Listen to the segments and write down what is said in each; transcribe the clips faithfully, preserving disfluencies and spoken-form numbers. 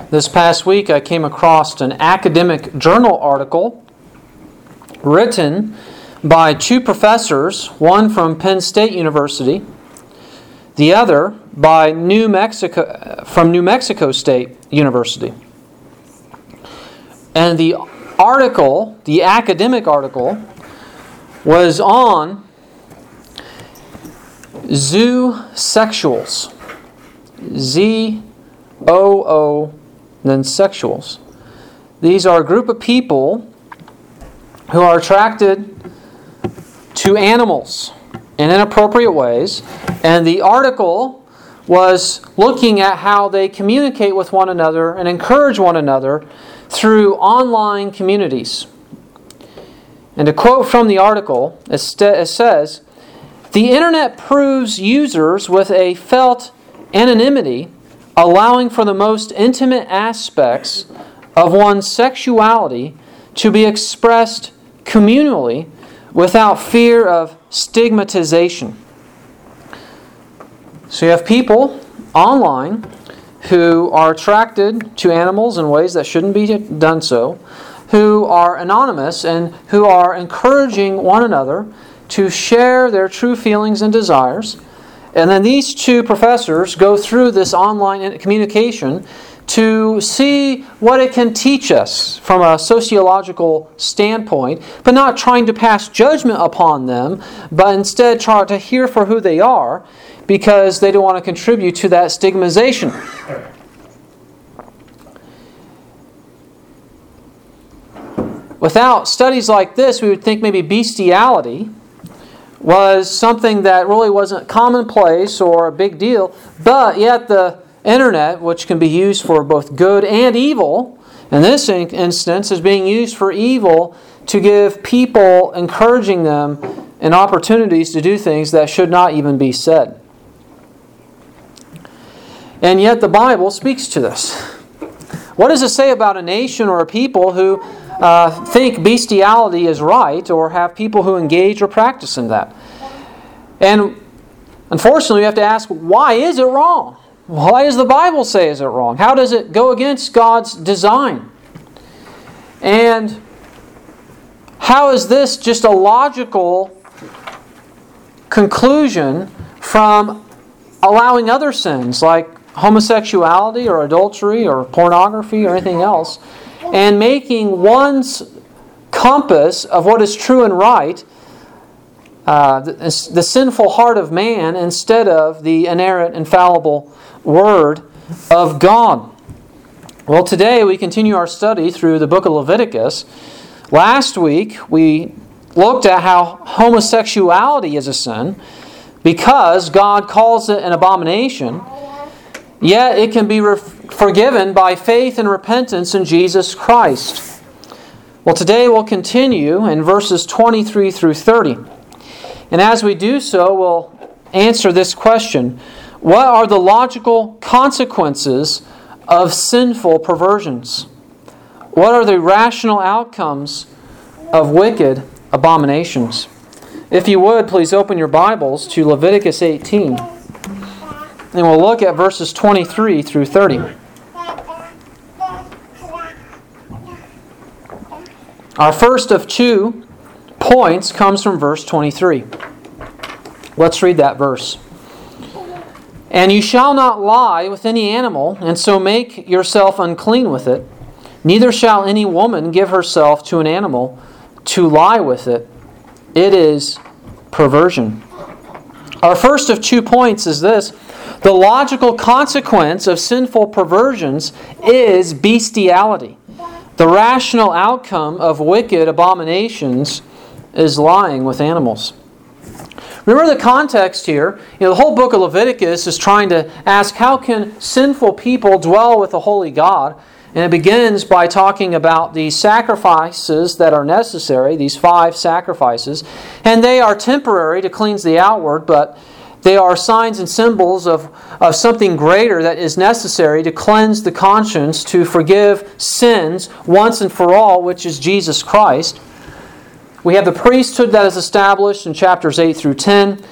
This past week I came across an academic journal article written by two professors, one from Penn State University, the other by New Mexico from New Mexico State University. And the article, the academic article, was on zoosexuals. Z O O, then sexuals. These are a group of people who are attracted to animals in inappropriate ways. And the article was looking at how they communicate with one another and encourage one another through online communities. And to quote from the article, it says, "The internet proves users with a felt anonymity, allowing for the most intimate aspects of one's sexuality to be expressed communally without fear of stigmatization." So you have people online who are attracted to animals in ways that shouldn't be done so, who are anonymous and who are encouraging one another to share their true feelings and desires. And then these two professors go through this online communication to see what it can teach us from a sociological standpoint, but not trying to pass judgment upon them, but instead try to hear for who they are, because they don't want to contribute to that stigmatization. Without studies like this, we would think maybe bestiality was something that really wasn't commonplace or a big deal, but yet the internet, which can be used for both good and evil, in this instance is being used for evil to give people, encouraging them and opportunities to do things that should not even be said. And yet the Bible speaks to this. What does it say about a nation or a people who uh, think bestiality is right, or have people who engage or practice in that? And unfortunately, we have to ask, why is it wrong? Why does the Bible say is it wrong? How does it go against God's design? And how is this just a logical conclusion from allowing other sins like homosexuality or adultery or pornography or anything else, and making one's compass of what is true and right uh, the, the sinful heart of man instead of the inerrant, infallible Word of God? Well, today we continue our study through the book of Leviticus. Last week we looked at how homosexuality is a sin because God calls it an abomination, yet it can be re- forgiven by faith and repentance in Jesus Christ. Well, today we'll continue in verses twenty-three through thirty. And as we do so, we'll answer this question: what are the logical consequences of sinful perversions? What are the rational outcomes of wicked abominations? If you would, please open your Bibles to Leviticus eighteen. And we'll look at verses twenty-three through thirty. Our first of two points comes from verse twenty-three. Let's read that verse. "And you shall not lie with any animal, and so make yourself unclean with it. Neither shall any woman give herself to an animal to lie with it. It is perversion." Our first of two points is this: the logical consequence of sinful perversions is bestiality. The rational outcome of wicked abominations is lying with animals. Remember the context here. You know, the whole book of Leviticus is trying to ask, how can sinful people dwell with a holy God? And it begins by talking about the sacrifices that are necessary, these five sacrifices. And they are temporary to cleanse the outward, but they are signs and symbols of, of something greater that is necessary to cleanse the conscience, to forgive sins once and for all, which is Jesus Christ. We have the priesthood that is established in chapters eight through ten.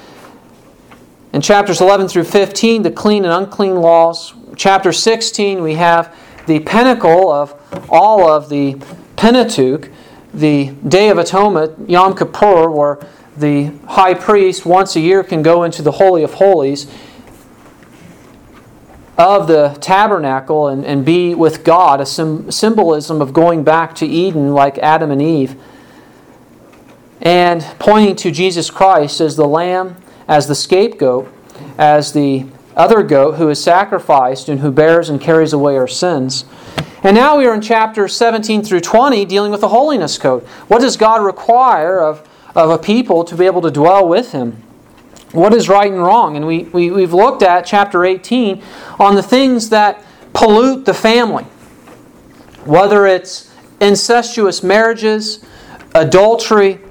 In chapters eleven through fifteen, the clean and unclean laws. Chapter sixteen, we have the pinnacle of all of the Pentateuch, the Day of Atonement, Yom Kippur, where the high priest once a year can go into the Holy of Holies of the tabernacle and, and be with God, a sim- symbolism of going back to Eden like Adam and Eve, and pointing to Jesus Christ as the Lamb, as the scapegoat, as the other goat who is sacrificed and who bears and carries away our sins. And now we are in chapters seventeen through twenty dealing with the holiness code. What does God require of, of a people to be able to dwell with Him? What is right and wrong? And we, we, we've looked at chapter eighteen on the things that pollute the family. Whether it's incestuous marriages, adultery,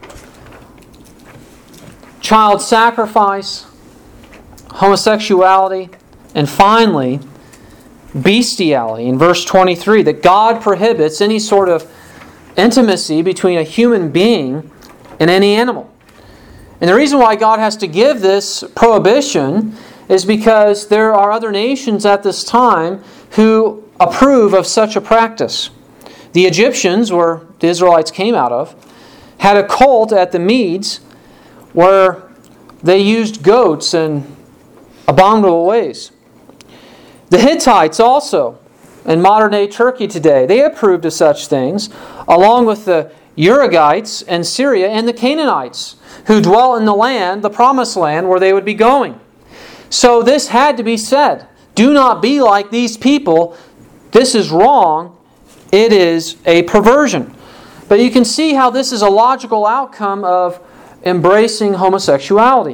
child sacrifice, homosexuality, and finally, bestiality. In verse twenty-three, that God prohibits any sort of intimacy between a human being and any animal. And the reason why God has to give this prohibition is because there are other nations at this time who approve of such a practice. The Egyptians, where the Israelites came out of, had a cult at the Medes where they used goats in abominable ways. The Hittites also, in modern-day Turkey today, they approved of such things, along with the Urigites in Syria and the Canaanites, who dwell in the land, the promised land, where they would be going. So this had to be said. Do not be like these people. This is wrong. It is a perversion. But you can see how this is a logical outcome of embracing homosexuality.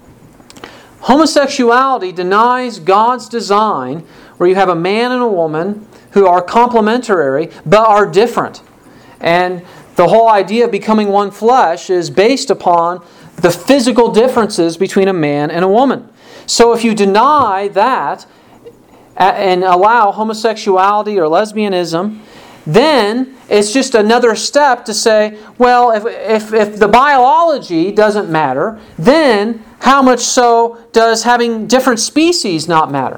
Homosexuality denies God's design where you have a man and a woman who are complementary but are different. And the whole idea of becoming one flesh is based upon the physical differences between a man and a woman. So if you deny that and allow homosexuality or lesbianism, then it's just another step to say, well, if, if, if the biology doesn't matter, then how much so does having different species not matter?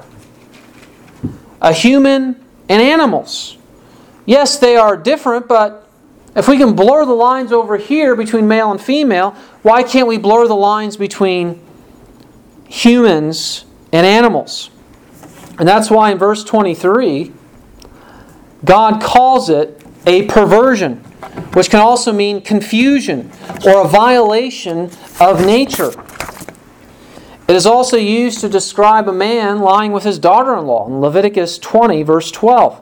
A human and animals. Yes, they are different, but if we can blur the lines over here between male and female, why can't we blur the lines between humans and animals? And that's why in verse twenty-three, God calls it a perversion, which can also mean confusion or a violation of nature. It is also used to describe a man lying with his daughter-in-law in Leviticus twenty, verse twelve.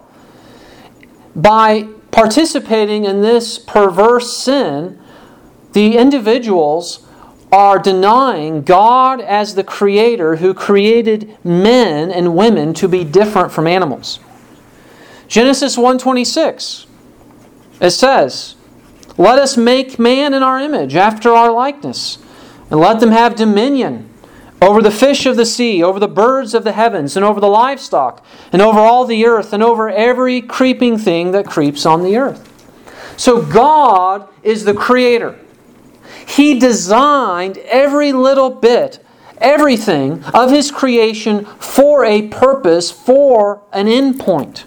By participating in this perverse sin, the individuals are denying God as the Creator who created men and women to be different from animals. Genesis one twenty-six, it says, "Let us make man in our image, after our likeness, and let them have dominion over the fish of the sea, over the birds of the heavens, and over the livestock, and over all the earth, and over every creeping thing that creeps on the earth." So God is the Creator. He designed every little bit, everything of His creation for a purpose, for an end point.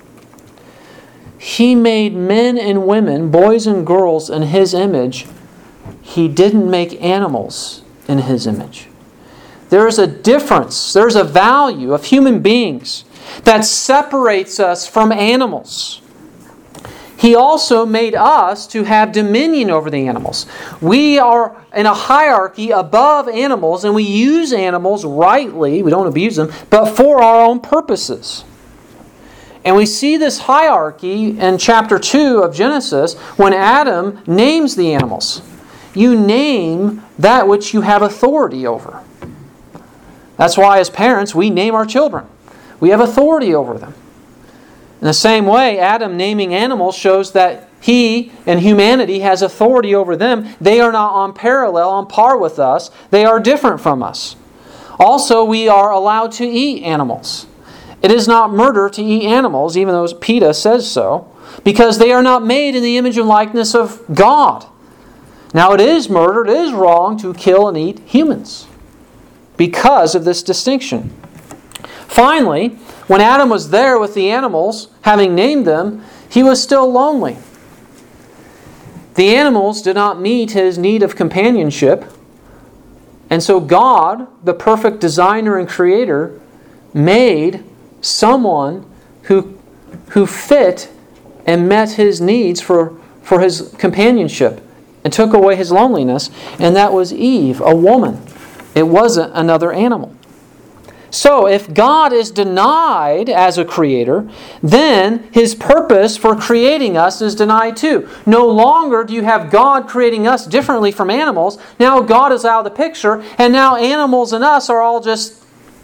He made men and women, boys and girls, in His image. He didn't make animals in His image. There is a difference, there's a value of human beings that separates us from animals. He also made us to have dominion over the animals. We are in a hierarchy above animals, and we use animals rightly, we don't abuse them, but for our own purposes. And we see this hierarchy in chapter two of Genesis when Adam names the animals. You name that which you have authority over. That's why as parents we name our children. We have authority over them. In the same way, Adam naming animals shows that he and humanity has authority over them. They are not on parallel, on par with us. They are different from us. Also, we are allowed to eat animals. It is not murder to eat animals, even though PETA says so, because they are not made in the image and likeness of God. Now, it is murder, it is wrong to kill and eat humans because of this distinction. Finally, when Adam was there with the animals, having named them, he was still lonely. The animals did not meet his need of companionship. And so God, the perfect designer and creator, made someone who, who fit and met his needs for, for his companionship and took away his loneliness. And that was Eve, a woman. It wasn't another animal. So if God is denied as a creator, then His purpose for creating us is denied too. No longer do you have God creating us differently from animals. Now God is out of the picture, and now animals and us are all just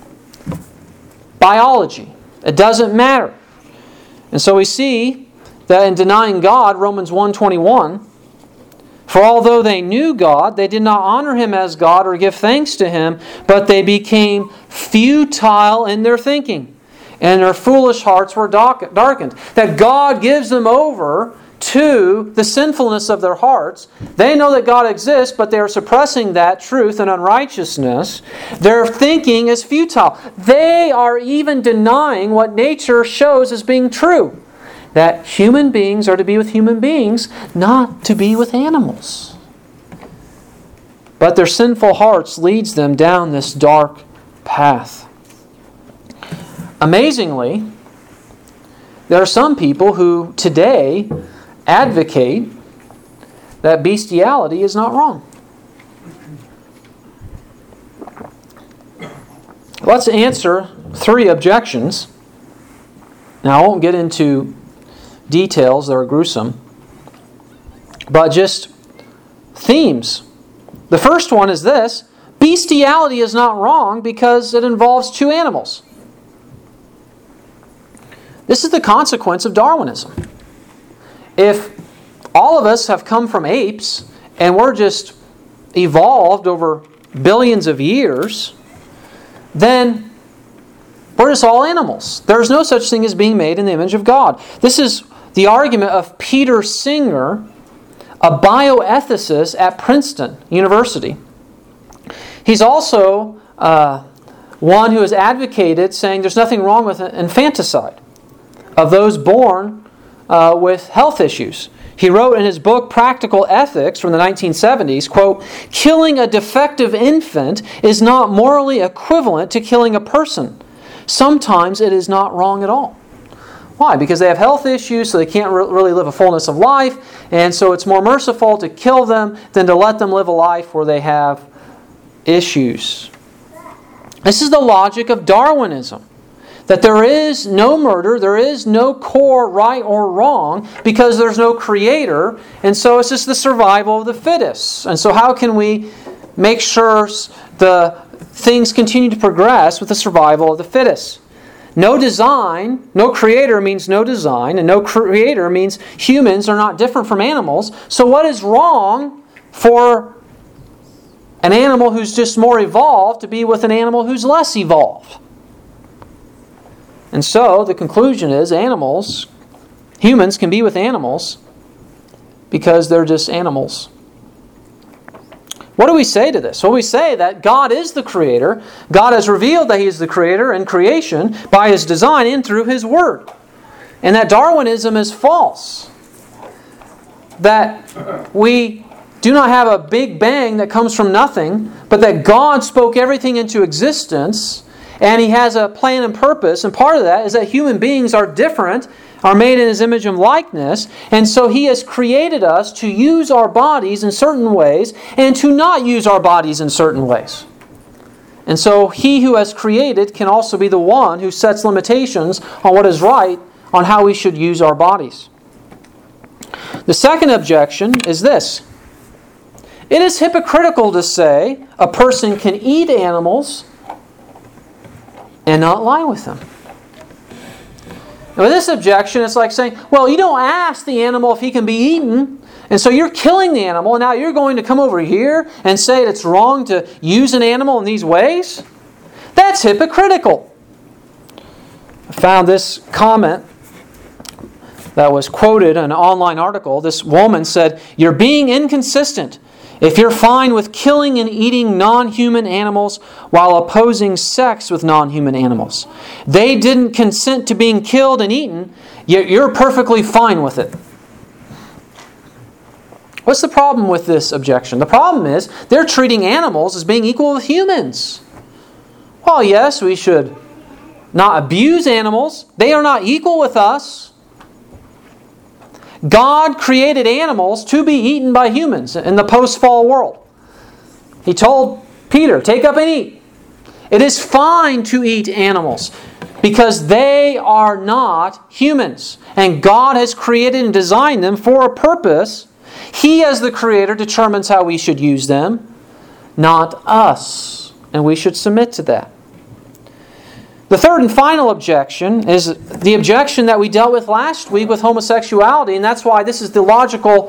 biology. It doesn't matter. And so we see that in denying God, Romans one twenty-one, for although they knew God, they did not honor Him as God or give thanks to Him, but they became futile in their thinking, and their foolish hearts were darkened. That God gives them over to the sinfulness of their hearts. They know that God exists, but they are suppressing that truth and unrighteousness. Their thinking is futile. They are even denying what nature shows as being true. That human beings are to be with human beings, not to be with animals. But their sinful hearts leads them down this dark path. Amazingly, there are some people who today advocate that bestiality is not wrong. Let's answer three objections. Now, I won't get into details that are gruesome, but just themes. The first one is this: bestiality is not wrong because it involves two animals. This is the consequence of Darwinism. If all of us have come from apes and we're just evolved over billions of years, then we're just all animals. There's no such thing as being made in the image of God. This is the argument of Peter Singer, a bioethicist at Princeton University. He's also uh, one who has advocated saying there's nothing wrong with infanticide of those born uh, with health issues. He wrote in his book Practical Ethics from the nineteen seventies, quote, "Killing a defective infant is not morally equivalent to killing a person. Sometimes it is not wrong at all." Why? Because they have health issues, so they can't re- really live a fullness of life, and so it's more merciful to kill them than to let them live a life where they have issues. This is the logic of Darwinism. That there is no murder, there is no core right or wrong, because there's no creator, and so it's just the survival of the fittest. And so how can we make sure the things continue to progress with the survival of the fittest? No design, no creator means no design, and no creator means humans are not different from animals. So what is wrong for an animal who's just more evolved to be with an animal who's less evolved? And so the conclusion is animals, humans can be with animals because they're just animals. What do we say to this? Well, we say that God is the creator. God has revealed that He is the creator in creation by His design and through His Word. And that Darwinism is false. That we do not have a big bang that comes from nothing, but that God spoke everything into existence, and He has a plan and purpose. And part of that is that human beings are different, are made in His image and likeness, and so He has created us to use our bodies in certain ways and to not use our bodies in certain ways. And so He who has created can also be the one who sets limitations on what is right, on how we should use our bodies. The second objection is this: it is hypocritical to say a person can eat animals and not lie with them. And with this objection, it's like saying, well, you don't ask the animal if he can be eaten, and so you're killing the animal, and now you're going to come over here and say it's wrong to use an animal in these ways? That's hypocritical. I found this comment that was quoted in an online article. This woman said, "You're being inconsistent. If you're fine with killing and eating non-human animals while opposing sex with non-human animals, they didn't consent to being killed and eaten, yet you're perfectly fine with it. What's the problem with this objection? The problem is they're treating animals as being equal with humans. Well, yes, we should not abuse animals. They are not equal with us. God created animals to be eaten by humans in the post-fall world. He told Peter, take up and eat. It is fine to eat animals because they are not humans. And God has created and designed them for a purpose. He, as the Creator, determines how we should use them, not us. And we should submit to that. The third and final objection is the objection that we dealt with last week with homosexuality, and that's why this is the logical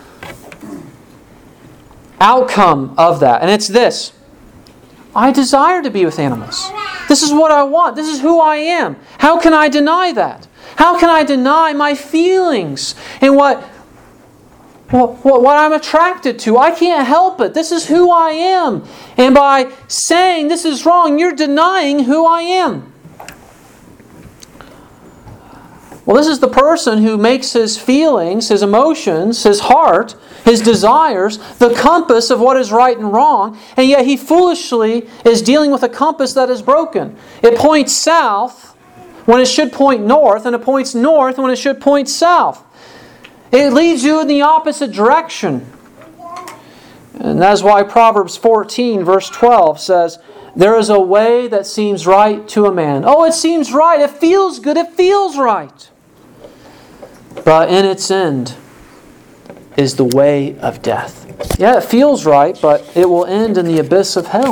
outcome of that. And it's this. I desire to be with animals. This is what I want. This is who I am. How can I deny that? How can I deny my feelings and what, what, what I'm attracted to? I can't help it. This is who I am. And by saying this is wrong, you're denying who I am. Well, this is the person who makes his feelings, his emotions, his heart, his desires, the compass of what is right and wrong, and yet he foolishly is dealing with a compass that is broken. It points south when it should point north, and it points north when it should point south. It leads you in the opposite direction. And that's why Proverbs fourteen, verse twelve says, there is a way that seems right to a man. Oh, it seems right. It feels good. It feels right. But in its end is the way of death. Yeah, it feels right, but it will end in the abyss of hell.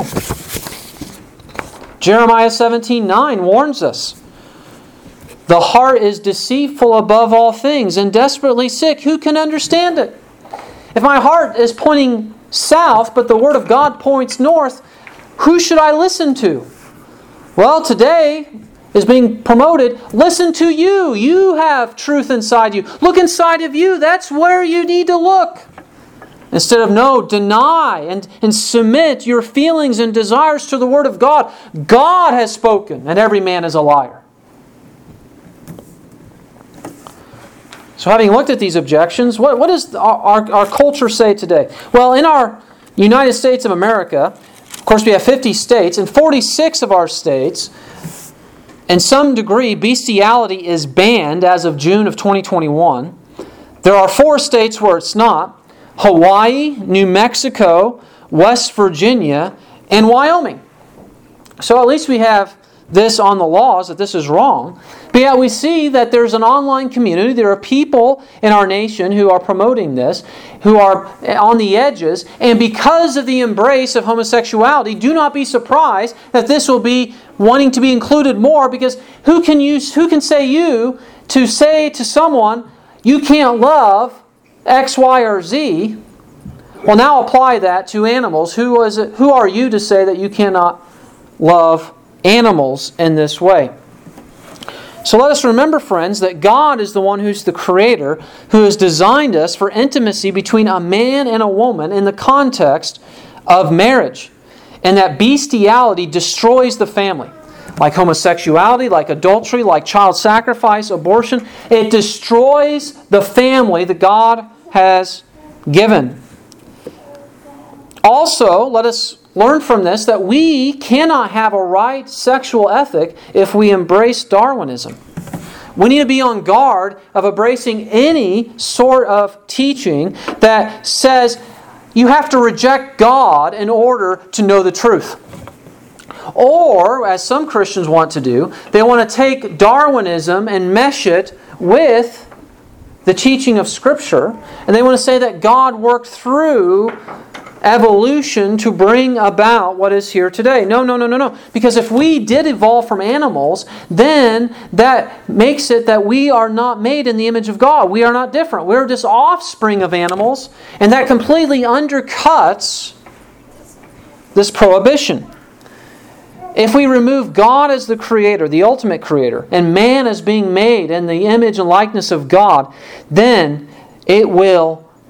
Jeremiah seventeen nine warns us. The heart is deceitful above all things and desperately sick. Who can understand it? If my heart is pointing south, but the Word of God points north, who should I listen to? Well, today is being promoted. Listen to you. You have truth inside you. Look inside of you. That's where you need to look. Instead of, no, deny and, and submit your feelings and desires to the Word of God. God has spoken, and every man is a liar. So having looked at these objections, what, what does our, our, our culture say today? Well, in our United States of America, of course we have fifty states, and forty-six of our states, in some degree, bestiality is banned as of June of twenty twenty-one. There are four states where it's not: Hawaii, New Mexico, West Virginia, and Wyoming. So at least we have this on the laws, that this is wrong. But yet we see that there's an online community. There are people in our nation who are promoting this, who are on the edges. And because of the embrace of homosexuality, do not be surprised that this will be wanting to be included more, because who can use, who can say you to say to someone, you can't love X, Y, or Z? Well, now apply that to animals. Who is it, who are you to say that you cannot love animals in this way? So let us remember, friends, that God is the one who's the Creator, who has designed us for intimacy between a man and a woman in the context of marriage. And that bestiality destroys the family. Like homosexuality, like adultery, like child sacrifice, abortion. It destroys the family that God has given. Also, let us learn from this that we cannot have a right sexual ethic if we embrace Darwinism. We need to be on guard of embracing any sort of teaching that says you have to reject God in order to know the truth. Or, as some Christians want to do, they want to take Darwinism and mesh it with the teaching of Scripture, and they want to say that God worked through evolution to bring about what is here today. No, no, no, no, no. Because if we did evolve from animals, then that makes it that we are not made in the image of God. We are not different. We're just offspring of animals, and that completely undercuts this prohibition. If we remove God as the Creator, the ultimate Creator, and man as being made in the image and likeness of God, then it will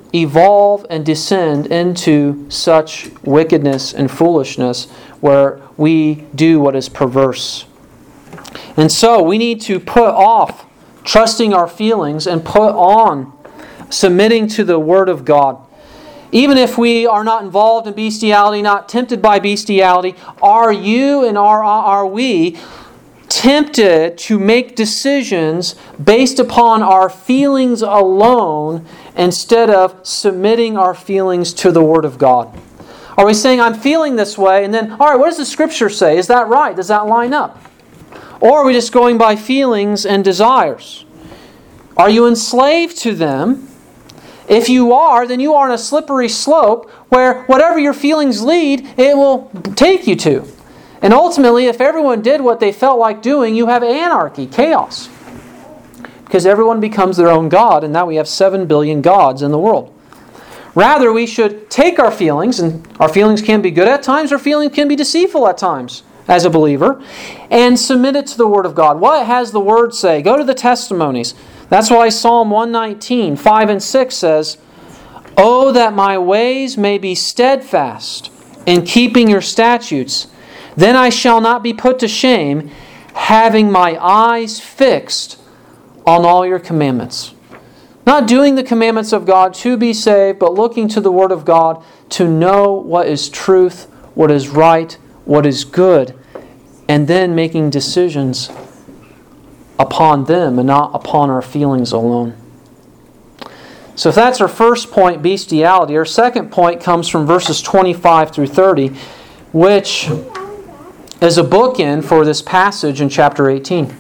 evolve and descend into such wickedness and foolishness where we do what is perverse. And so we need to put off trusting our feelings and put on submitting to the Word of God. Even if we are not involved in bestiality, not tempted by bestiality, are you and are, are we tempted to make decisions based upon our feelings alone instead of submitting our feelings to the Word of God? Are we saying, I'm feeling this way, and then, all right, what does the Scripture say? Is that right? Does that line up? Or are we just going by feelings and desires? Are you enslaved to them? If you are, then you are on a slippery slope where whatever your feelings lead, it will take you to. And ultimately, if everyone did what they felt like doing, you have anarchy, chaos. Because everyone becomes their own God, and now we have seven billion gods in the world. Rather, we should take our feelings, and our feelings can be good at times, our feelings can be deceitful at times as a believer, and submit it to the Word of God. What has the Word say? Go to the testimonies. That's why Psalm one nineteen, five and six says, "Oh, that my ways may be steadfast in keeping your statutes, then I shall not be put to shame, having my eyes fixed on all your commandments." Not doing the commandments of God to be saved, but looking to the Word of God to know what is truth, what is right, what is good, and then making decisions upon them and not upon our feelings alone. So if that's our first point, bestiality, our second point comes from verses twenty-five through thirty, which is a bookend for this passage in chapter eighteen.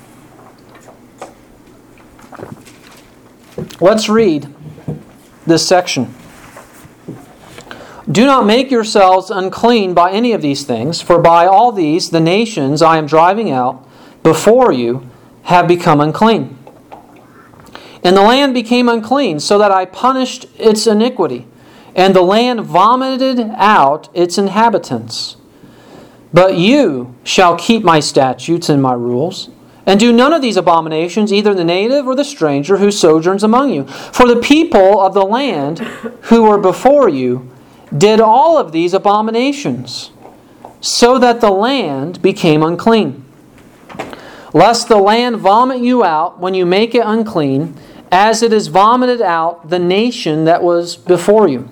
Let's read this section. "Do not make yourselves unclean by any of these things, for by all these the nations I am driving out before you have become unclean. And the land became unclean, so that I punished its iniquity, and the land vomited out its inhabitants. But you shall keep my statutes and my rules, and do none of these abominations, either the native or the stranger who sojourns among you. For the people of the land who were before you did all of these abominations, so that the land became unclean. Lest the land vomit you out when you make it unclean, as it has vomited out the nation that was before you.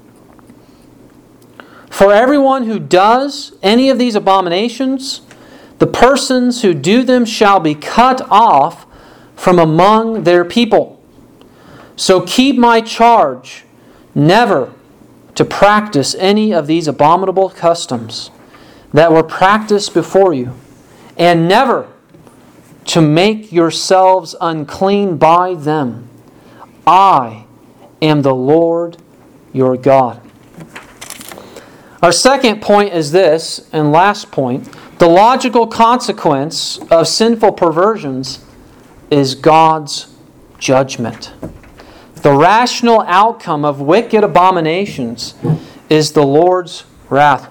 For everyone who does any of these abominations, the persons who do them shall be cut off from among their people. So keep my charge, never to practice any of these abominable customs that were practiced before you, and never to make yourselves unclean by them. I am the Lord your God." Our second point is this, and last point. The logical consequence of sinful perversions is God's judgment. The rational outcome of wicked abominations is the Lord's wrath.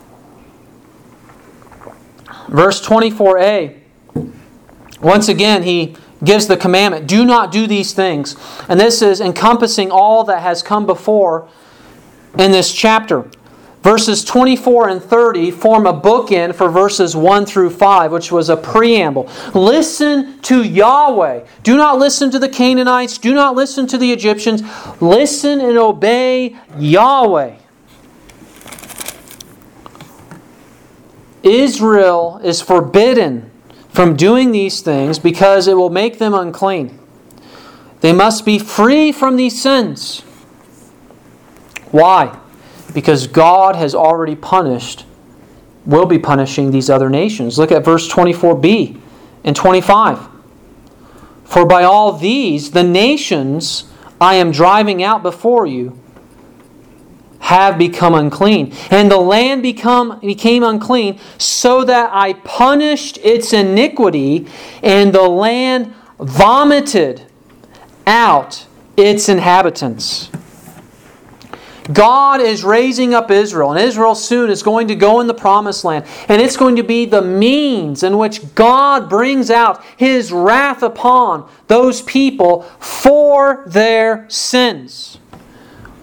Verse twenty-four a, once again, he gives the commandment, do not do these things. And this is encompassing all that has come before in this chapter. Verses twenty-four and thirty form a bookend for verses one through five, which was a preamble. Listen to Yahweh. Do not listen to the Canaanites. Do not listen to the Egyptians. Listen and obey Yahweh. Israel is forbidden from doing these things because it will make them unclean. They must be free from these sins. Why? Because God has already punished, will be punishing these other nations. Look at verse twenty-four b and twenty-five. "For by all these the nations I am driving out before you have become unclean, and the land become became unclean, so that I punished its iniquity, and the land vomited out its inhabitants." God is raising up Israel, and Israel soon is going to go in the promised land, and it's going to be the means in which God brings out His wrath upon those people for their sins.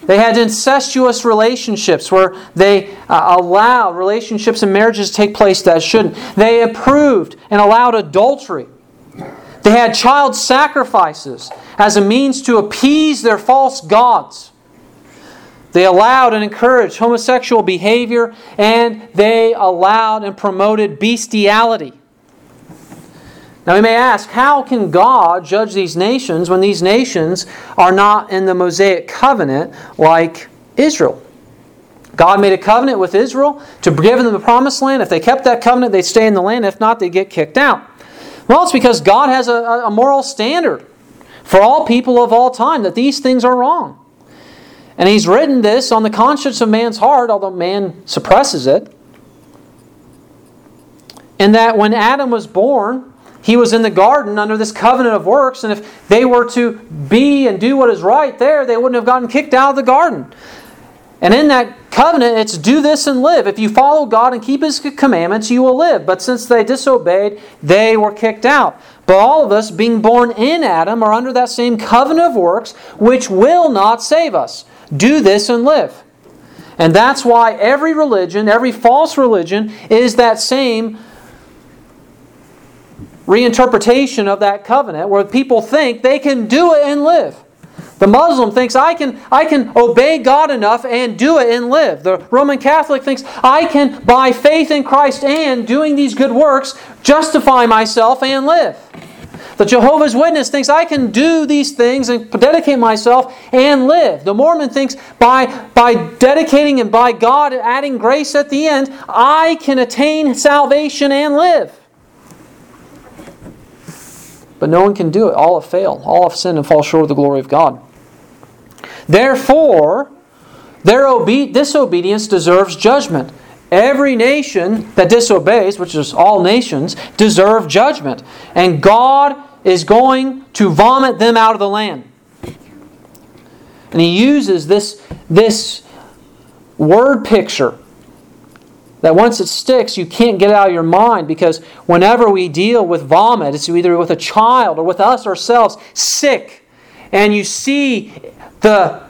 They had incestuous relationships where they uh, allowed relationships and marriages to take place that shouldn't. They approved and allowed adultery. They had child sacrifices as a means to appease their false gods. They allowed and encouraged homosexual behavior, and they allowed and promoted bestiality. Now we may ask, how can God judge these nations when these nations are not in the Mosaic covenant like Israel? God made a covenant with Israel to give them the promised land. If they kept that covenant, they'd stay in the land. If not, they'd get kicked out. Well, it's because God has a, a moral standard for all people of all time that these things are wrong. And He's written this on the conscience of man's heart, although man suppresses it. And that when Adam was born, he was in the garden under this covenant of works, and if they were to be and do what is right there, they wouldn't have gotten kicked out of the garden. And in that covenant, it's do this and live. If you follow God and keep His commandments, you will live. But since they disobeyed, they were kicked out. But all of us, being born in Adam, are under that same covenant of works, which will not save us. Do this and live. And that's why every religion, every false religion, is that same reinterpretation of that covenant where people think they can do it and live. The Muslim thinks I can, I can obey God enough and do it and live. The Roman Catholic thinks I can, by faith in Christ and doing these good works, justify myself and live. The Jehovah's Witness thinks I can do these things and dedicate myself and live. The Mormon thinks by, by dedicating and by God adding grace at the end, I can attain salvation and live. But no one can do it. All have failed. All have sinned and fall short of the glory of God. Therefore, their obe- disobedience deserves judgment. Every nation that disobeys, which is all nations, deserve judgment. And God is going to vomit them out of the land. And He uses this, this word picture that once it sticks, you can't get it out of your mind, because whenever we deal with vomit, it's either with a child or with us ourselves, sick, and you see the,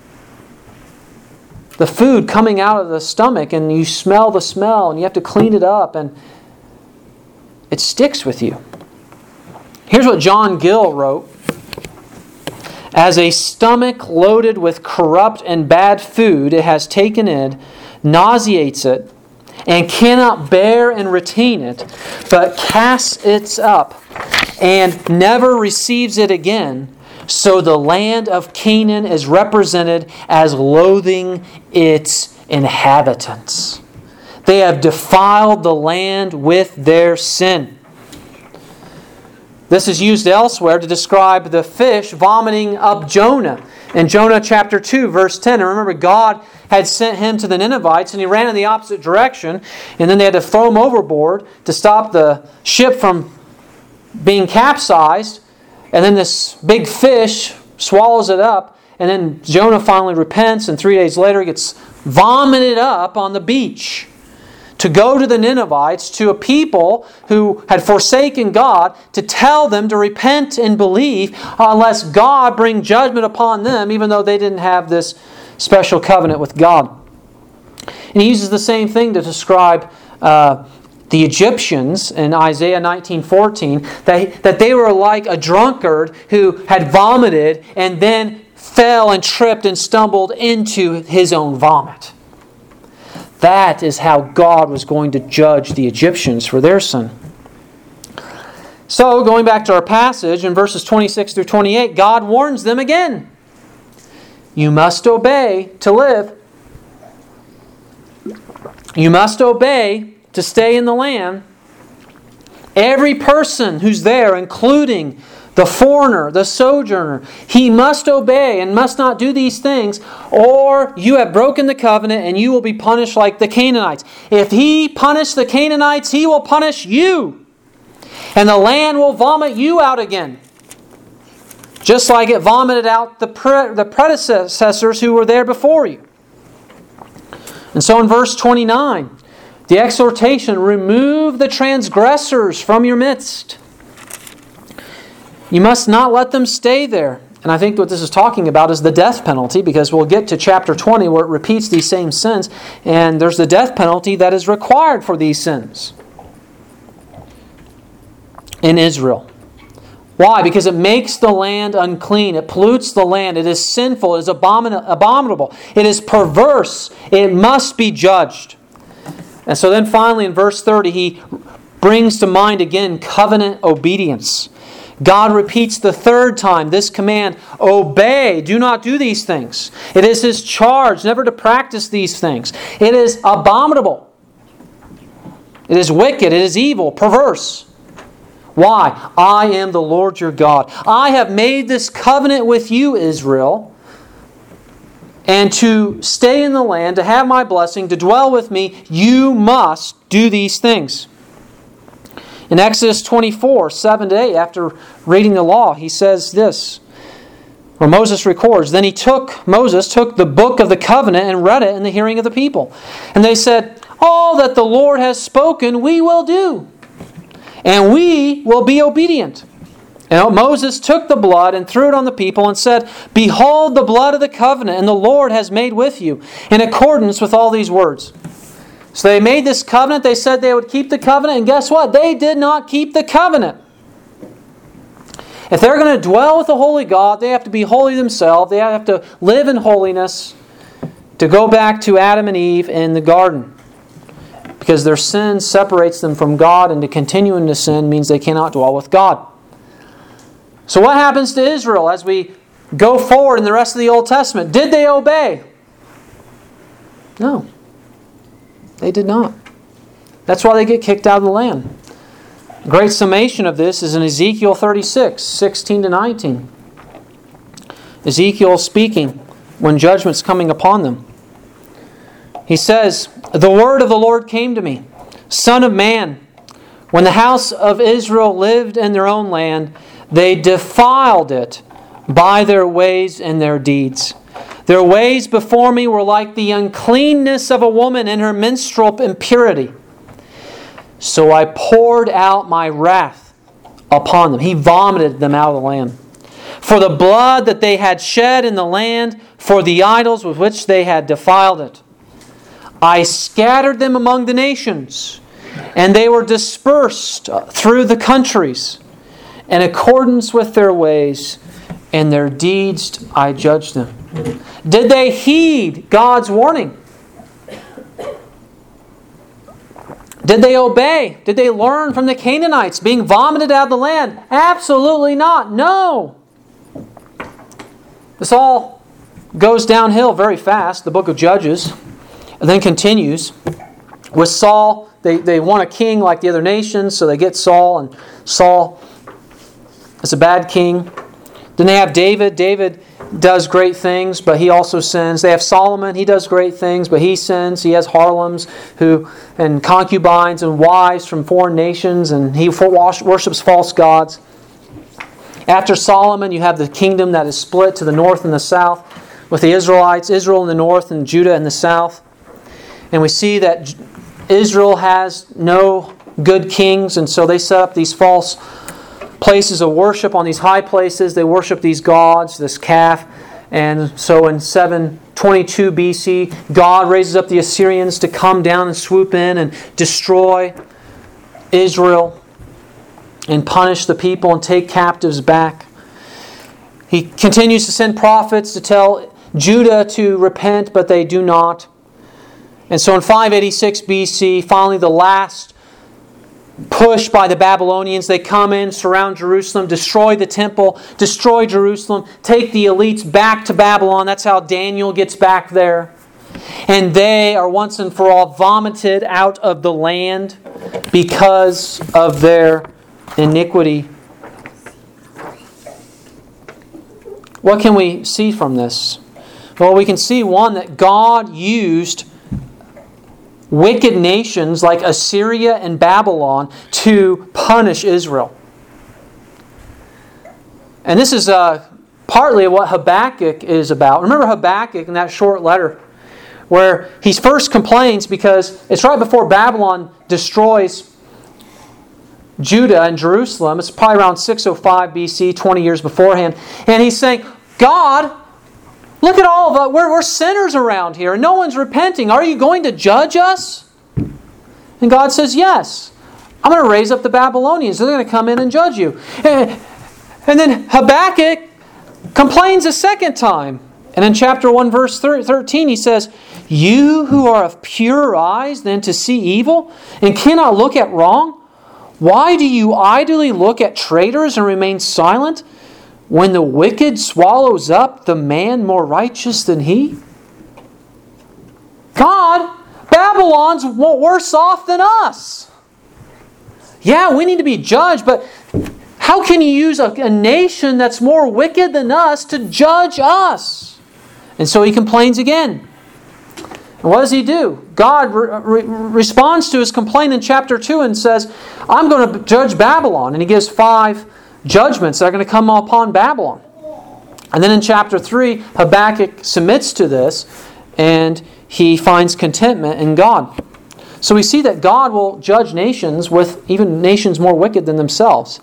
the food coming out of the stomach, and you smell the smell, and you have to clean it up, and it sticks with you. Here's what John Gill wrote. As a stomach loaded with corrupt and bad food it has taken in, nauseates it, and cannot bear and retain it, but casts it up, and never receives it again, so the land of Canaan is represented as loathing its inhabitants. They have defiled the land with their sin. This is used elsewhere to describe the fish vomiting up Jonah. In Jonah chapter two, verse ten. And remember, God had sent him to the Ninevites, and he ran in the opposite direction. And then they had to throw him overboard to stop the ship from being capsized. And then this big fish swallows it up. And then Jonah finally repents, and three days later he gets vomited up on the beach. To go to the Ninevites, to a people who had forsaken God, to tell them to repent and believe, unless God bring judgment upon them, even though they didn't have this special covenant with God. And He uses the same thing to describe uh, the Egyptians in Isaiah nineteen fourteen, that, that they were like a drunkard who had vomited and then fell and tripped and stumbled into his own vomit. That is how God was going to judge the Egyptians for their sin. So, going back to our passage in verses twenty-six through twenty-eight, God warns them again. You must obey to live. You must obey to stay in the land. Every person who's there, including the foreigner, the sojourner, he must obey and must not do these things, or you have broken the covenant and you will be punished like the Canaanites. If He punished the Canaanites, He will punish you. And the land will vomit you out again. Just like it vomited out the, pre- the predecessors who were there before you. And so in verse twenty-nine, the exhortation, remove the transgressors from your midst. You must not let them stay there. And I think what this is talking about is the death penalty, because we'll get to chapter twenty where it repeats these same sins, and there's the death penalty that is required for these sins in Israel. Why? Because it makes the land unclean. It pollutes the land. It is sinful. It is abomin- abominable. It is perverse. It must be judged. And so then finally in verse thirty, he brings to mind again covenant obedience. God repeats the third time this command, obey, do not do these things. It is His charge never to practice these things. It is abominable. It is wicked. It is evil, perverse. Why? I am the Lord your God. I have made this covenant with you, Israel, and to stay in the land, to have my blessing, to dwell with me, you must do these things. In Exodus twenty-four, seven to eight, after reading the law, he says this, where Moses records, Then he took, Moses took the book of the covenant and read it in the hearing of the people. And they said, All that the Lord has spoken we will do, and we will be obedient. And Moses took the blood and threw it on the people and said, Behold the blood of the covenant, and the Lord has made with you, in accordance with all these words. So they made this covenant. They said they would keep the covenant. And guess what? They did not keep the covenant. If they're going to dwell with the holy God, they have to be holy themselves. They have to live in holiness to go back to Adam and Eve in the garden. Because their sin separates them from God, and to continue in the sin means they cannot dwell with God. So what happens to Israel as we go forward in the rest of the Old Testament? Did they obey? No. They did not. That's why they get kicked out of the land. A great summation of this is in Ezekiel thirty-six, sixteen to nineteen. Ezekiel speaking when judgment's coming upon them. He says, The word of the Lord came to me, Son of man, when the house of Israel lived in their own land, they defiled it by their ways and their deeds. Their ways before me were like the uncleanness of a woman in her menstrual impurity. So I poured out my wrath upon them. He vomited them out of the land. For the blood that they had shed in the land, for the idols with which they had defiled it. I scattered them among the nations, and they were dispersed through the countries. In accordance with their ways and their deeds I judged them. Did they heed God's warning? Did they obey? Did they learn from the Canaanites being vomited out of the land? Absolutely not. No. This all goes downhill very fast, the book of Judges, and then continues with Saul. They, they want a king like the other nations, so they get Saul, and Saul is a bad king. Then they have David. David does great things, but he also sins. They have Solomon. He does great things, but he sins. He has harloms who and concubines and wives from foreign nations, and he worships false gods. After Solomon, you have the kingdom that is split to the north and the south, with the Israelites, Israel in the north and Judah in the south. And we see that Israel has no good kings, and so they set up these false places of worship on these high places. They worship these gods, this calf. And so in seven twenty-two B C, God raises up the Assyrians to come down and swoop in and destroy Israel and punish the people and take captives back. He continues to send prophets to tell Judah to repent, but they do not. And so in five eighty-six B C, finally the last push by the Babylonians, they come in, surround Jerusalem, destroy the temple, destroy Jerusalem, take the elites back to Babylon. That's how Daniel gets back there. And they are once and for all vomited out of the land because of their iniquity. What can we see from this? Well, we can see, one, that God used wicked nations like Assyria and Babylon to punish Israel. And this is uh, partly what Habakkuk is about. Remember Habakkuk in that short letter where he first complains because it's right before Babylon destroys Judah and Jerusalem. It's probably around six oh five B C, twenty years beforehand. And he's saying, God, look at all of us. We're, we're sinners around here and no one's repenting. Are you going to judge us? And God says, yes. I'm going to raise up the Babylonians. They're going to come in and judge you. And, and then Habakkuk complains a second time. And in chapter one, verse thirteen, he says, you who are of purer eyes than to see evil and cannot look at wrong, why do you idly look at traitors and remain silent when the wicked swallows up the man more righteous than he? God, Babylon's worse off than us. Yeah, we need to be judged, but how can you use a, a nation that's more wicked than us to judge us? And so he complains again. And what does he do? God re- re- responds to his complaint in chapter two and says, I'm going to judge Babylon. And he gives five judgments that are going to come upon Babylon. And then in chapter three, Habakkuk submits to this and he finds contentment in God. So we see that God will judge nations, with even nations more wicked than themselves.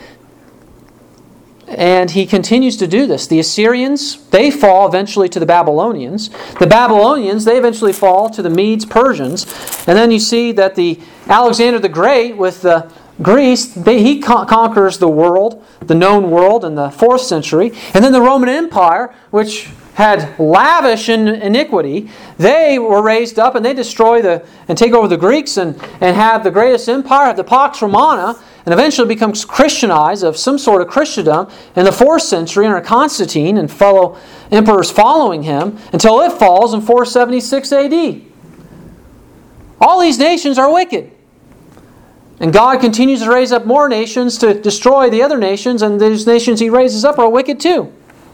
And he continues to do this. The Assyrians, they fall eventually to the Babylonians. The Babylonians, they eventually fall to the Medes, Persians. And then you see that the Alexander the Great with the Greece, they, he con- conquers the world, the known world in the fourth century. And then the Roman Empire, which had lavish in iniquity, they were raised up and they destroy the and take over the Greeks and, and have the greatest empire, have the Pax Romana, and eventually becomes Christianized of some sort of Christendom in the fourth century under Constantine and fellow emperors following him until it falls in four seventy-six A D. All these nations are wicked. And God continues to raise up more nations to destroy the other nations, and these nations He raises up are wicked too.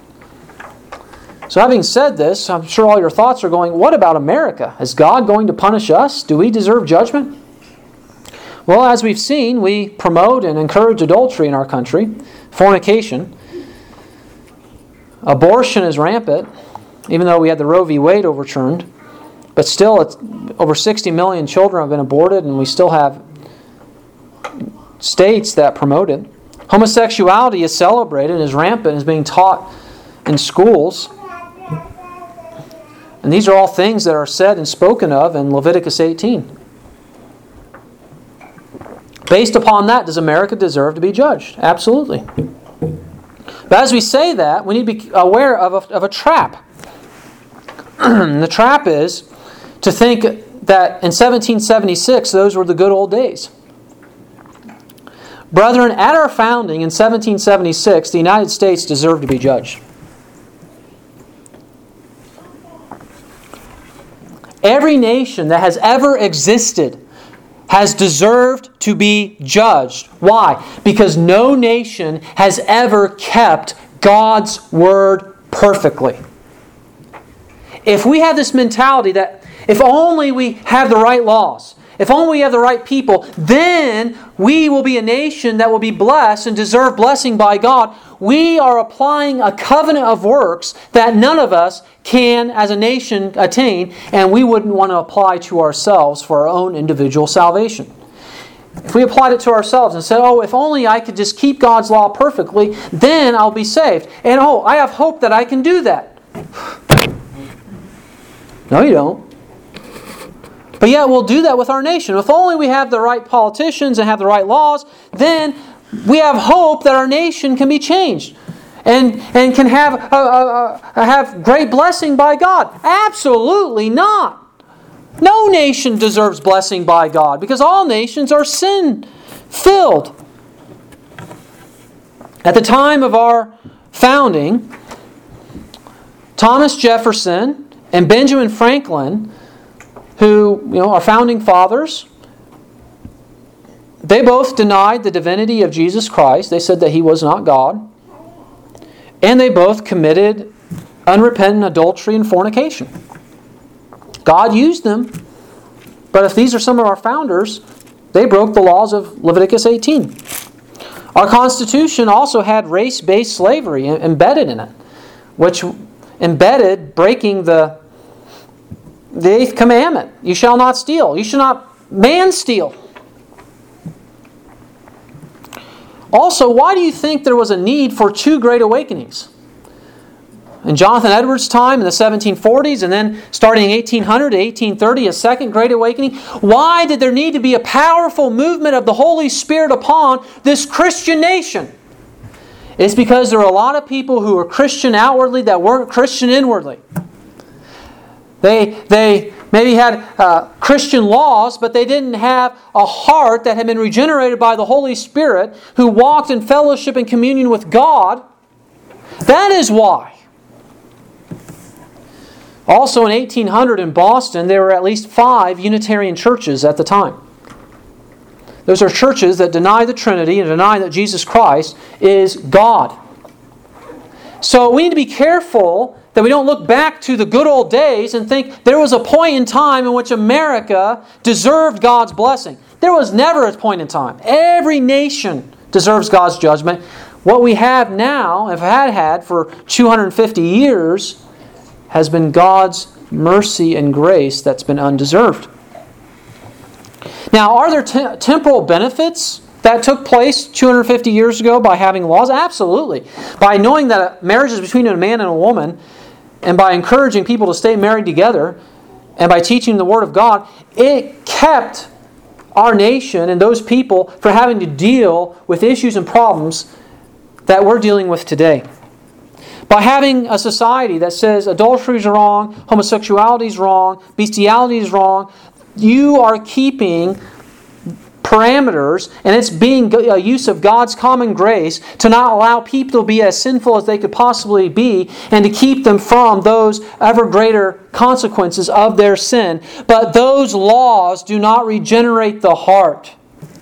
So having said this, I'm sure all your thoughts are going, what about America? Is God going to punish us? Do we deserve judgment? Well, as we've seen, we promote and encourage adultery in our country, fornication. Abortion is rampant, even though we had the Roe v. Wade overturned. But still, it's, over sixty million children have been aborted, and we still have states that promote it. Homosexuality is celebrated, is rampant, is being taught in schools. And these are all things that are said and spoken of in Leviticus eighteen. Based upon that, does America deserve to be judged? Absolutely. But as we say that, we need to be aware of a, of a trap. The trap is to think that in seventeen seventy-six, those were the good old days. Brethren, at our founding in seventeen seventy-six, the United States deserved to be judged. Every nation that has ever existed has deserved to be judged. Why? Because no nation has ever kept God's Word perfectly. If we have this mentality that if only we have the right laws, if only we have the right people, then we will be a nation that will be blessed and deserve blessing by God. We are applying a covenant of works that none of us can, as a nation, attain, and we wouldn't want to apply to ourselves for our own individual salvation. If we applied it to ourselves and said, oh, if only I could just keep God's law perfectly, then I'll be saved. And oh, I have hope that I can do that. No, you don't. But yet we'll do that with our nation. If only we have the right politicians and have the right laws, then we have hope that our nation can be changed and, and can have, a, a, a, have great blessing by God. Absolutely not. No nation deserves blessing by God because all nations are sin-filled. At the time of our founding, Thomas Jefferson and Benjamin Franklin, who, you know, are founding fathers, they both denied the divinity of Jesus Christ. They said that He was not God. And they both committed unrepentant adultery and fornication. God used them. But if these are some of our founders, they broke the laws of Leviticus eighteen. Our Constitution also had race-based slavery embedded in it, which embedded breaking the The eighth commandment, you shall not steal. You shall not man steal. Also, why do you think there was a need for two great awakenings? in Jonathan Edwards' time in the seventeen forties, and then starting in eighteen hundred to eighteen thirty, a second Great Awakening. Why did there need to be a powerful movement of the Holy Spirit upon this Christian nation? It's because there were a lot of people who were Christian outwardly that weren't Christian inwardly. They, they maybe had uh, Christian laws, but they didn't have a heart that had been regenerated by the Holy Spirit, who walked in fellowship and communion with God. That is why. Also in eighteen hundred in Boston, there were at least five Unitarian churches at the time. Those are churches that deny the Trinity and deny that Jesus Christ is God. So we need to be careful that we don't look back to the good old days and think there was a point in time in which America deserved God's blessing. There was never a point in time. Every nation deserves God's judgment. What we have now, have had had for two hundred fifty years, has been God's mercy and grace that's been undeserved. Now, are there te- temporal benefits that took place two hundred fifty years ago by having laws? Absolutely. By knowing that a marriage is between a man and a woman, and by encouraging people to stay married together, and by teaching the Word of God, it kept our nation and those people from having to deal with issues and problems that we're dealing with today. By having a society that says adultery is wrong, homosexuality is wrong, bestiality is wrong, you are keeping parameters, and it's being a use of God's common grace to not allow people to be as sinful as they could possibly be, and to keep them from those ever greater consequences of their sin. But those laws do not regenerate the heart.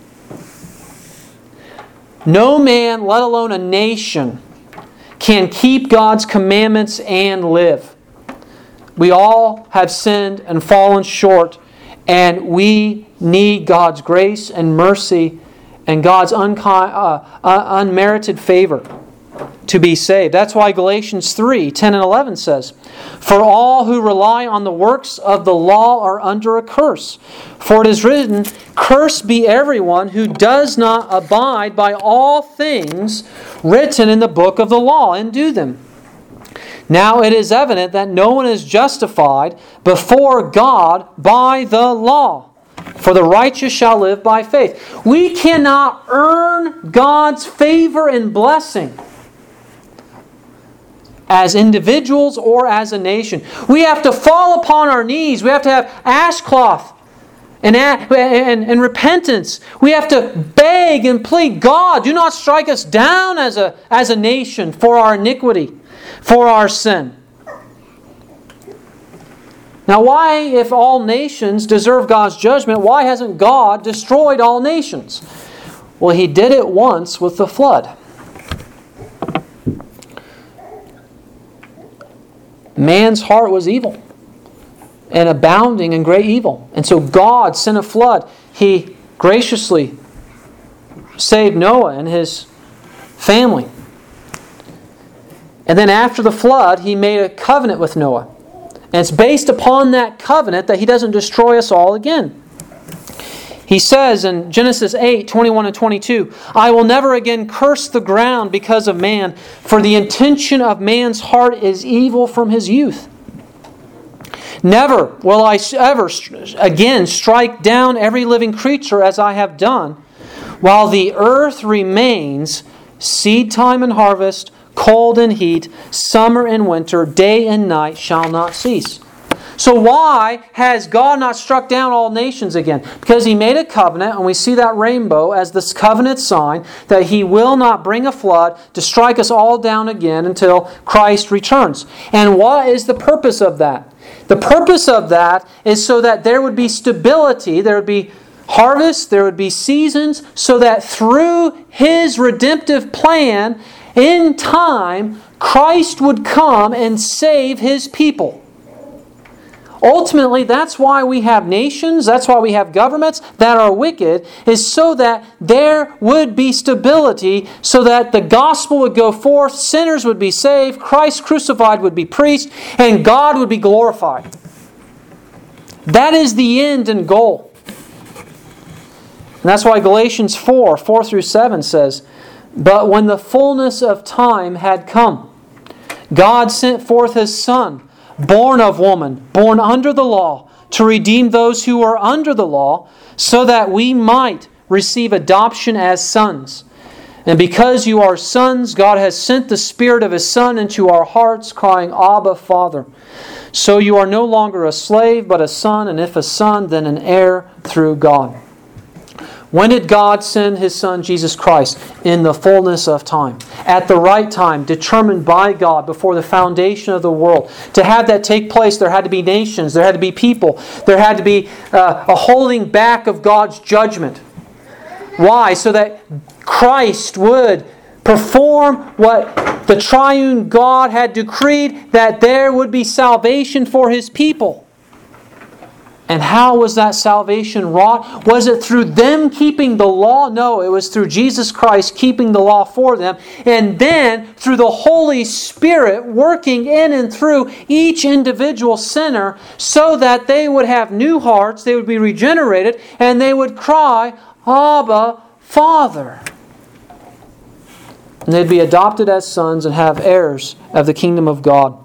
No man, let alone a nation, can keep God's commandments and live. We all have sinned and fallen short, and we need God's grace and mercy and God's unki- uh, uh, unmerited favor to be saved. That's why Galatians three, ten and eleven says, "For all who rely on the works of the law are under a curse. For it is written, Cursed be everyone who does not abide by all things written in the book of the law and do them. Now it is evident that no one is justified before God by the law. For the righteous shall live by faith." We cannot earn God's favor and blessing as individuals or as a nation. We have to fall upon our knees. We have to have ashcloth and, and, and repentance. We have to beg and plead, God, do not strike us down as a, as a nation for our iniquity, for our sin. Now, why, if all nations deserve God's judgment, why hasn't God destroyed all nations? Well, He did it once with the flood. Man's heart was evil and abounding in great evil. And so God sent a flood. He graciously saved Noah and his family. And then after the flood, He made a covenant with Noah. And it's based upon that covenant that He doesn't destroy us all again. He says in Genesis eight, twenty-one and twenty-two, "I will never again curse the ground because of man, for the intention of man's heart is evil from his youth. Never will I ever again strike down every living creature as I have done, while the earth remains, seed time and harvest, cold and heat, summer and winter, day and night shall not cease." So why has God not struck down all nations again? Because He made a covenant, and we see that rainbow as this covenant sign that He will not bring a flood to strike us all down again until Christ returns. And what is the purpose of that? The purpose of that is so that there would be stability, there would be harvest, there would be seasons, so that through His redemptive plan, in time, Christ would come and save His people. Ultimately, that's why we have nations, that's why we have governments that are wicked, is so that there would be stability, so that the gospel would go forth, sinners would be saved, Christ crucified would be preached, and God would be glorified. That is the end and goal. And that's why Galatians four, four through seven says, "But when the fullness of time had come, God sent forth His Son, born of woman, born under the law, to redeem those who are under the law, so that we might receive adoption as sons. And because you are sons, God has sent the Spirit of His Son into our hearts, crying, Abba, Father. So you are no longer a slave, but a son, and if a son, then an heir through God. When did God send His Son, Jesus Christ? In the fullness of time. At the right time, determined by God before the foundation of the world. To have that take place, there had to be nations, there had to be people, there had to be uh, a holding back of God's judgment. Why? So that Christ would perform what the triune God had decreed, that there would be salvation for His people. And how was that salvation wrought? Was it through them keeping the law? No, it was through Jesus Christ keeping the law for them. And then through the Holy Spirit working in and through each individual sinner, so that they would have new hearts, they would be regenerated, and they would cry, Abba, Father. And they'd be adopted as sons and have heirs of the kingdom of God.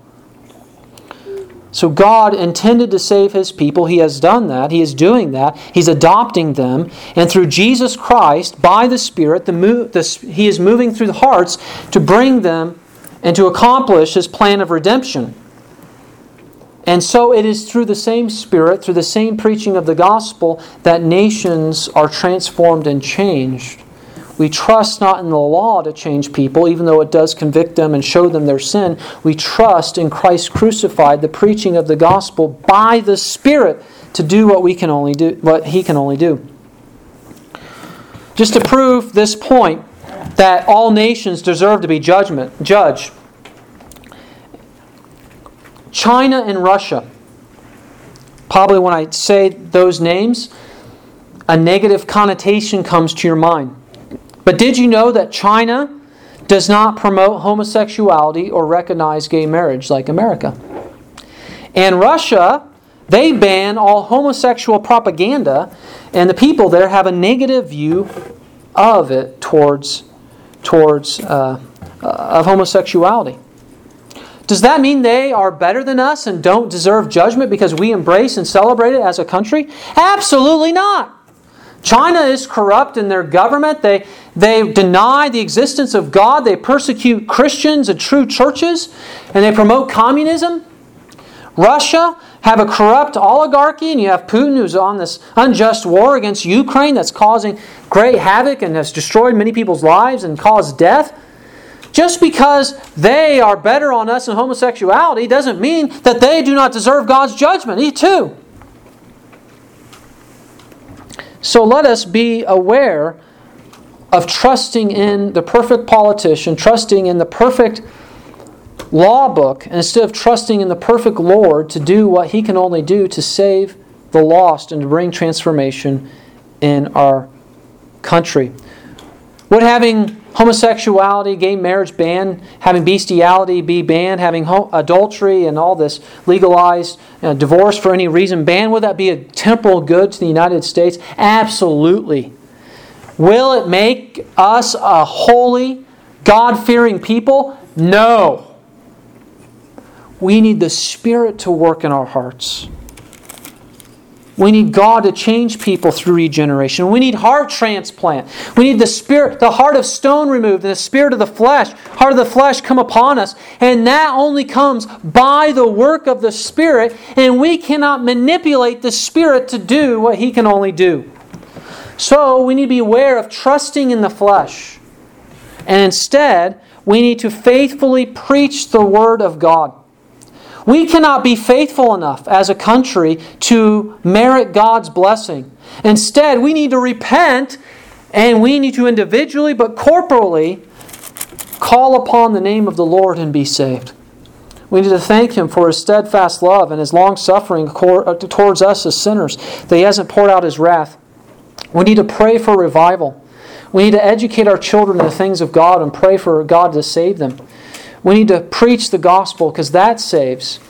So God intended to save His people. He has done that. He is doing that. He's adopting them. And through Jesus Christ, by the Spirit, the move, the, He is moving through the hearts to bring them and to accomplish His plan of redemption. And so it is through the same Spirit, through the same preaching of the gospel, that nations are transformed and changed. We trust not in the law to change people, even though it does convict them and show them their sin. We trust in Christ crucified, the preaching of the gospel by the Spirit, to do what we can only do, what He can only do. Just to prove this point, that all nations deserve to be judgment, judged. China and Russia. Probably when I say those names, a negative connotation comes to your mind. But did you know that China does not promote homosexuality or recognize gay marriage like America? And Russia, they ban all homosexual propaganda, and the people there have a negative view of it towards, towards uh, uh, of homosexuality. Does that mean they are better than us and don't deserve judgment because we embrace and celebrate it as a country? Absolutely not. China is corrupt in their government. They, they deny the existence of God. They persecute Christians and true churches. And they promote communism. Russia have a corrupt oligarchy. And you have Putin, who's on this unjust war against Ukraine that's causing great havoc and has destroyed many people's lives and caused death. Just because they are better on us in homosexuality doesn't mean that they do not deserve God's judgment. He too. So let us be aware of trusting in the perfect politician, trusting in the perfect law book, instead of trusting in the perfect Lord to do what He can only do to save the lost and to bring transformation in our country. Would having homosexuality, gay marriage banned, having bestiality be banned, having ho- adultery and all this legalized, uh, divorce for any reason banned, would that be a temporal good to the United States? Absolutely. Will it make us a holy, God-fearing people? No. We need the Spirit to work in our hearts. We need God to change people through regeneration. We need heart transplant. We need the spirit, the heart of stone removed, and the spirit of the flesh, heart of the flesh come upon us. And that only comes by the work of the Spirit, and we cannot manipulate the Spirit to do what He can only do. So we need to be aware of trusting in the flesh. And instead, we need to faithfully preach the Word of God. We cannot be faithful enough as a country to merit God's blessing. Instead, we need to repent, and we need to individually but corporally call upon the name of the Lord and be saved. We need to thank Him for His steadfast love and His long-suffering towards us as sinners, that He hasn't poured out His wrath. We need to pray for revival. We need to educate our children in the things of God and pray for God to save them. We need to preach the gospel because that saves.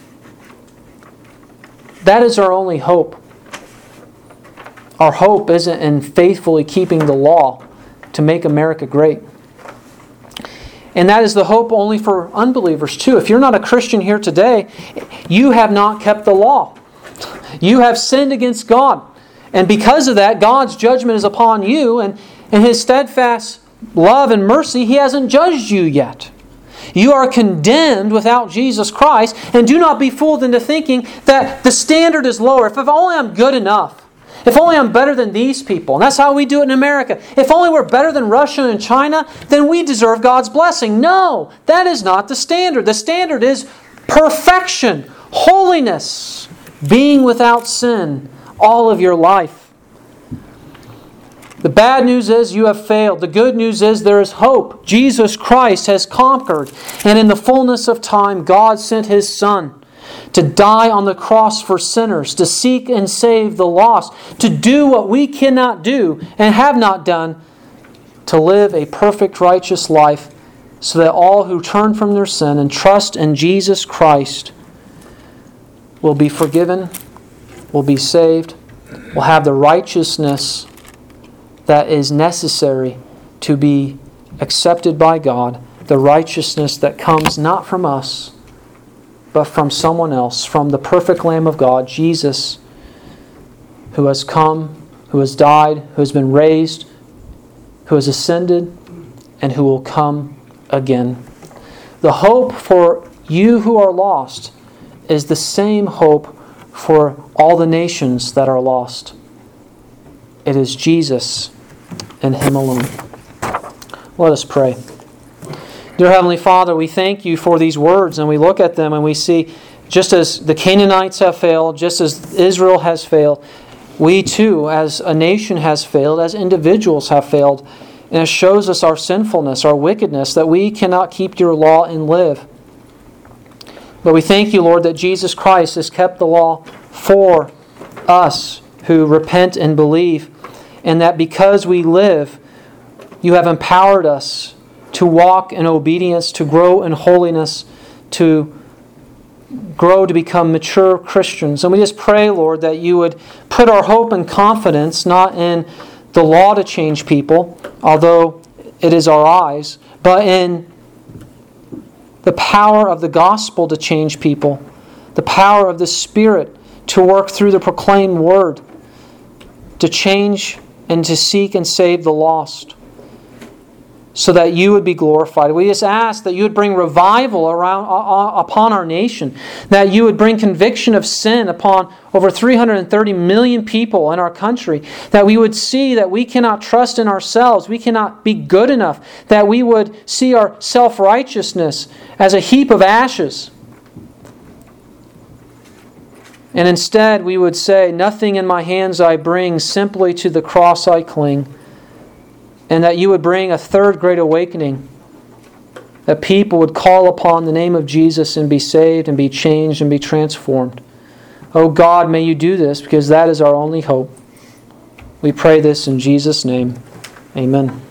That is our only hope. Our hope isn't in faithfully keeping the law to make America great. And that is the hope only for unbelievers too. If you're not a Christian here today, you have not kept the law. You have sinned against God. And because of that, God's judgment is upon you. And in His steadfast love and mercy, He hasn't judged you yet. You are condemned without Jesus Christ. And do not be fooled into thinking that the standard is lower. If only I'm good enough. If only I'm better than these people. And that's how we do it in America. If only we're better than Russia and China, then we deserve God's blessing. No, that is not the standard. The standard is perfection, holiness, being without sin all of your life. The bad news is you have failed. The good news is there is hope. Jesus Christ has conquered. And in the fullness of time, God sent His Son to die on the cross for sinners, to seek and save the lost, to do what we cannot do and have not done, to live a perfect righteous life so that all who turn from their sin and trust in Jesus Christ will be forgiven, will be saved, will have the righteousness that is necessary to be accepted by God, the righteousness that comes not from us, but from someone else, from the perfect Lamb of God, Jesus, who has come, who has died, who has been raised, who has ascended, and who will come again. The hope for you who are lost is the same hope for all the nations that are lost. It is Jesus and Him alone. Let us pray. Dear Heavenly Father, we thank You for these words, and we look at them and we see, just as the Canaanites have failed, just as Israel has failed, we too, as a nation, has failed, as individuals have failed. And it shows us our sinfulness, our wickedness, that we cannot keep Your law and live. But we thank You, Lord, that Jesus Christ has kept the law for us who repent and believe, and that because we live, You have empowered us to walk in obedience, to grow in holiness, to grow to become mature Christians. And we just pray, Lord, that You would put our hope and confidence not in the law to change people, although it is our eyes, but in the power of the gospel to change people, the power of the Spirit to work through the proclaimed word, to change and to seek and save the lost, so that You would be glorified. We just ask that You would bring revival around upon our nation, that You would bring conviction of sin upon over three hundred thirty million people in our country, that we would see that we cannot trust in ourselves, we cannot be good enough, that we would see our self-righteousness as a heap of ashes. And instead we would say, nothing in my hands I bring, simply to the cross I cling. And that You would bring a third great awakening, that people would call upon the name of Jesus and be saved and be changed and be transformed. Oh God, may You do this, because that is our only hope. We pray this in Jesus' name. Amen.